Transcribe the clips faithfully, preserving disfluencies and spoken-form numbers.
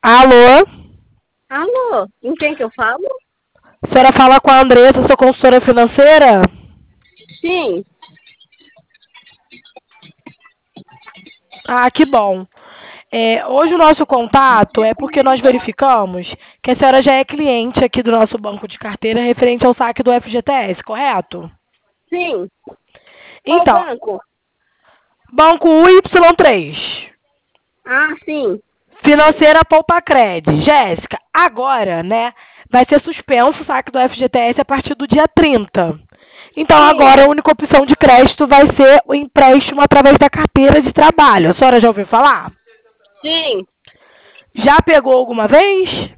Alô? Alô, em quem que eu falo? A senhora fala com a Andressa, sou consultora financeira? Sim. Ah, que bom. É, hoje o nosso contato é porque nós verificamos que a senhora já é cliente aqui do nosso banco de carteira referente ao saque do F G T S, correto? Sim. Qual Então, banco? banco U Y três, Ah, sim. financeira Poupa Cred. Jéssica, agora, né, vai ser suspenso o saque do F G T S a partir do dia trinta. Então, Sim. agora a única opção de crédito vai ser o empréstimo através da carteira de trabalho. A senhora já ouviu falar? Sim. Já pegou alguma vez?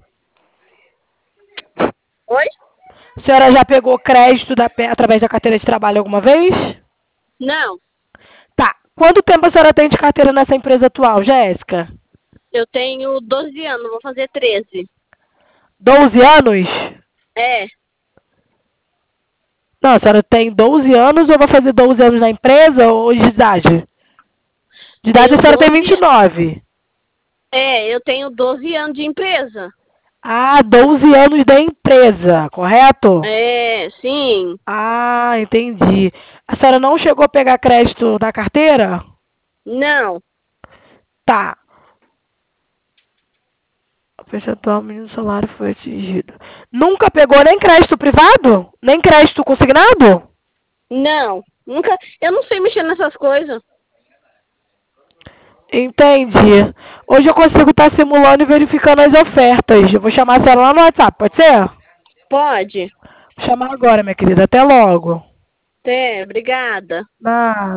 Oi? A senhora já pegou crédito da, através da carteira de trabalho alguma vez? Não. Tá. Quanto tempo a senhora tem de carteira nessa empresa atual, Jéssica? Eu tenho doze anos, vou fazer treze. Doze anos? É. Não, a senhora tem doze anos ou vai fazer doze anos na empresa ou de idade? De idade a Tenho senhora tem doze vinte e anos. nove. É, eu tenho doze anos de empresa. Ah, doze anos da empresa, correto? É, sim. Ah, entendi. A senhora não chegou a pegar crédito da carteira? Não. Tá. O percentual mínimo do salário foi atingido. Nunca pegou nem crédito privado? Nem crédito consignado? Não. Nunca. Eu não sei mexer nessas coisas. Entendi. Hoje eu consigo estar simulando e verificando as ofertas. Eu vou chamar a senhora lá no WhatsApp, pode ser? Pode. Vou chamar agora, minha querida. Até logo. É, obrigada. Ah.